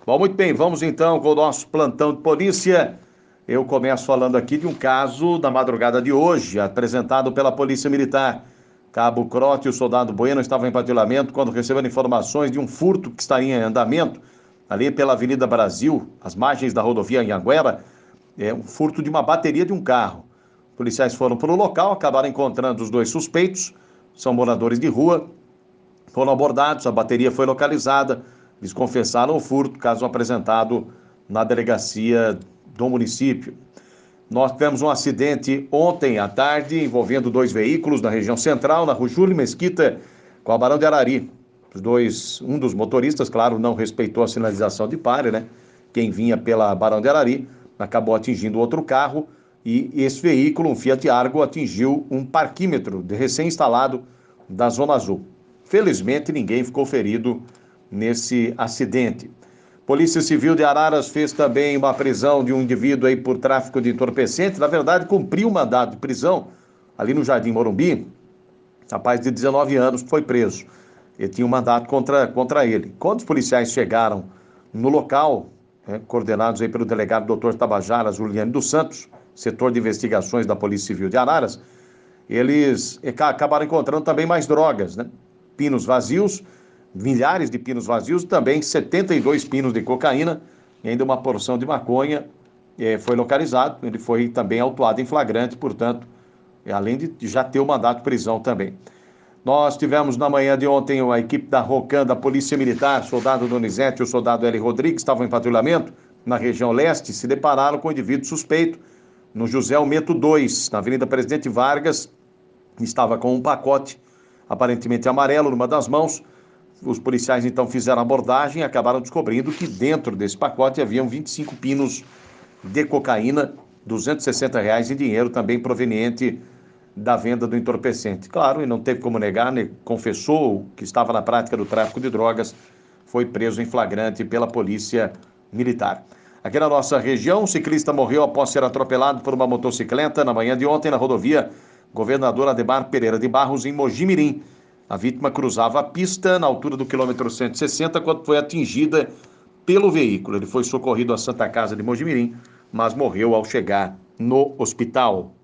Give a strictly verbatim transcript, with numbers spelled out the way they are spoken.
Bom, muito bem, vamos então com o nosso plantão de polícia. Eu começo falando aqui de um caso da madrugada de hoje, apresentado pela Polícia Militar. Cabo Crote e o soldado Bueno estavam em patrulhamento quando receberam informações de um furto que estaria em andamento ali pela Avenida Brasil, às margens da rodovia Anhanguera. É um furto de uma bateria de um carro. Policiais foram para o local, acabaram encontrando os dois suspeitos, são moradores de rua, foram abordados, a bateria foi localizada, eles confessaram o furto, caso apresentado na delegacia do município. Nós tivemos um acidente ontem à tarde envolvendo dois veículos na região central, na rua Júlio Mesquita, com a Barão de Arari. Os dois, um dos motoristas, claro, não respeitou a sinalização de pare, né? Quem vinha pela Barão de Arari acabou atingindo outro carro e esse veículo, um Fiat Argo, atingiu um parquímetro recém-instalado da Zona Azul. Felizmente, ninguém ficou ferido nesse acidente. Polícia Civil de Araras fez também uma prisão de um indivíduo aí por tráfico de entorpecente. Na verdade, cumpriu um mandado de prisão ali no Jardim Morumbi. Rapaz de dezenove anos foi preso. Ele tinha um mandato contra, contra ele. Quando os policiais chegaram no local, né, coordenados aí pelo delegado doutor Tabajara Juliane dos Santos, setor de investigações da Polícia Civil de Araras, eles acabaram encontrando também mais drogas, né? Pinos vazios, milhares de pinos vazios, também setenta e dois pinos de cocaína, e ainda uma porção de maconha eh, foi localizado. Ele foi também autuado em flagrante, portanto, além de já ter o mandato de prisão também. Nós tivemos na manhã de ontem a equipe da ROCAN, da Polícia Militar, soldado Donizete e o soldado L. Rodrigues, estavam em patrulhamento na região leste, se depararam com um indivíduo suspeito no José Almeto dois, na Avenida Presidente Vargas. Estava com um pacote aparentemente amarelo numa das mãos. Os policiais então fizeram a abordagem e acabaram descobrindo que dentro desse pacote haviam vinte e cinco pinos de cocaína, duzentos e sessenta reais em dinheiro, também proveniente da venda do entorpecente. Claro, e não teve como negar, né? Confessou que estava na prática do tráfico de drogas, foi preso em flagrante pela Polícia Militar. Aqui na nossa região, um ciclista morreu após ser atropelado por uma motocicleta na manhã de ontem na rodovia Governador Ademar Pereira de Barros, em Mojimirim. A vítima cruzava a pista na altura do quilômetro cento e sessenta quando foi atingida pelo veículo. Ele foi socorrido à Santa Casa de Mojimirim, mas morreu ao chegar no hospital.